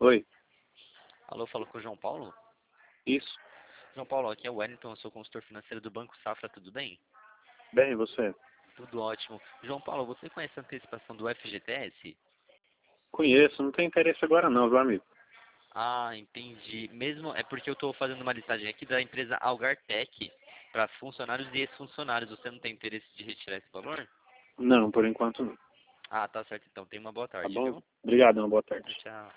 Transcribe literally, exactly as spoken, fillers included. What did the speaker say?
Oi, Alô, falo com o João Paulo? isso. João Paulo, aqui é o Wellington, eu sou consultor financeiro do Banco Safra, tudo bem? Bem, e você? Tudo ótimo. João Paulo, você conhece a antecipação do F G T S? Conheço, não tenho interesse agora não, viu, amigo? Ah, entendi. Mesmo é porque eu estou fazendo uma listagem aqui da empresa Algartec para funcionários e ex-funcionários. Você não tem interesse de retirar esse valor? Não, por enquanto não. Ah, tá certo então. Tenha uma boa Tá tarde, bom? viu? Obrigado, uma boa Tchau, tarde. tchau.